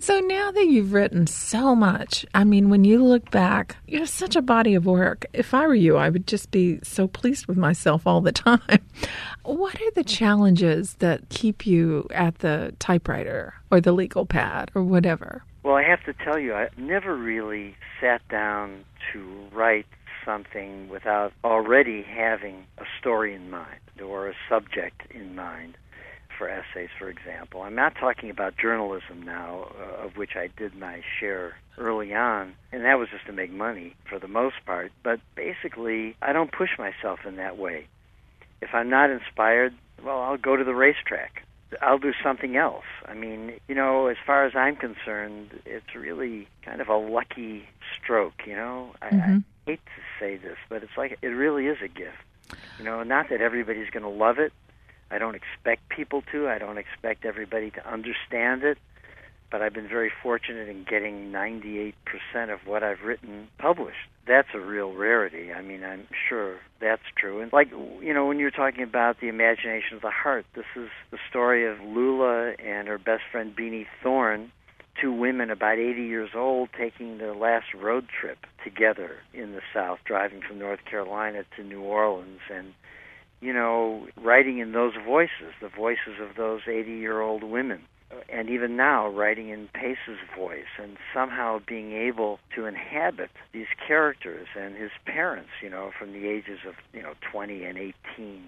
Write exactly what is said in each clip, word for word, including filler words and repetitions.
So now that you've written so much, I mean, when you look back, you have such a body of work. If I were you, I would just be so pleased with myself all the time. What are the challenges that keep you at the typewriter or the legal pad or whatever? Well, I have to tell you, I never really sat down to write something without already having a story in mind or a subject in mind. For essays, for example. I'm not talking about journalism now, uh, of which I did my share early on, and that was just to make money for the most part. But basically, I don't push myself in that way. If I'm not inspired, well, I'll go to the racetrack. I'll do something else. I mean, you know, as far as I'm concerned, it's really kind of a lucky stroke, you know? I, mm-hmm. I hate to say this, but it's like it really is a gift. You know, not that everybody's going to love it. I don't expect people to. I don't expect everybody to understand it. But I've been very fortunate in getting ninety-eight percent of what I've written published. That's a real rarity. I mean, I'm sure that's true. And like, you know, when you're talking about the imagination of the heart, this is the story of Lula and her best friend Beanie Thorne, two women about eighty years old taking their last road trip together in the South, driving from North Carolina to New Orleans. And you know, writing in those voices, the voices of those eighty-year-old women, and even now writing in Pace's voice, and somehow being able to inhabit these characters and his parents, you know, from the ages of, you know, twenty and eighteen,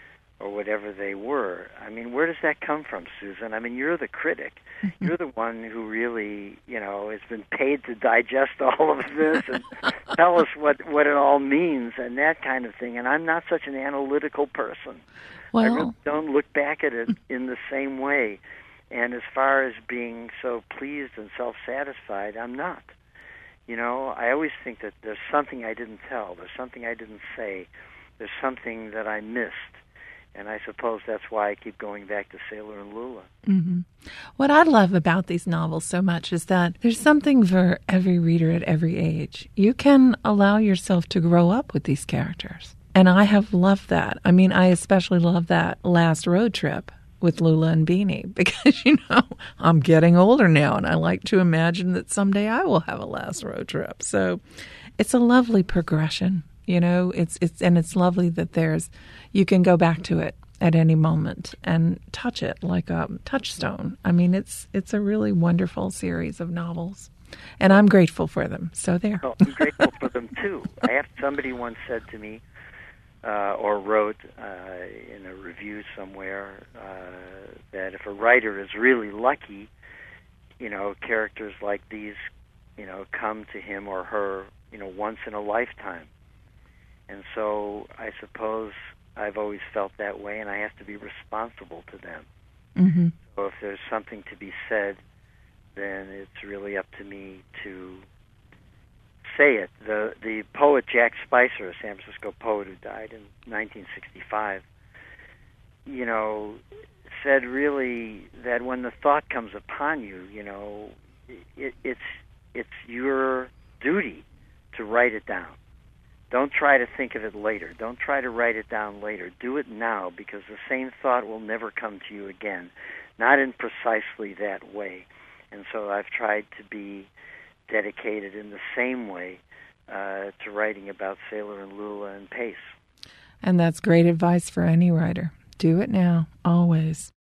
or whatever they were. I mean, where does that come from, Susan? I mean, you're the critic. You're the one who really, you know, has been paid to digest all of this and tell us what, what it all means and that kind of thing. And I'm not such an analytical person. Well, I really don't look back at it in the same way. And as far as being so pleased and self-satisfied, I'm not. You know, I always think that there's something I didn't tell. There's something I didn't say. There's something that I missed. And I suppose that's why I keep going back to Sailor and Lula. Mm-hmm. What I love about these novels so much is that there's something for every reader at every age. You can allow yourself to grow up with these characters. And I have loved that. I mean, I especially love that last road trip with Lula and Beanie because, you know, I'm getting older now and I like to imagine that someday I will have a last road trip. So it's a lovely progression. You know, it's it's and it's lovely that there's you can go back to it at any moment and touch it like a touchstone. I mean, it's it's a really wonderful series of novels, and I'm grateful for them. So there. Oh, I'm grateful for them too. I have somebody once said to me, uh, or wrote uh, in a review somewhere, uh, that if a writer is really lucky, you know, characters like these, you know, come to him or her, you know, once in a lifetime. And so I suppose I've always felt that way, and I have to be responsible to them. Mm-hmm. So if there's something to be said, then it's really up to me to say it. The the poet Jack Spicer, a San Francisco poet who died in nineteen sixty-five, you know, said really that when the thought comes upon you, you know, it, it's it's your duty to write it down. Don't try to think of it later. Don't try to write it down later. Do it now, because the same thought will never come to you again, not in precisely that way. And so I've tried to be dedicated in the same way uh, to writing about Sailor and Lula and Pace. And that's great advice for any writer. Do it now, always.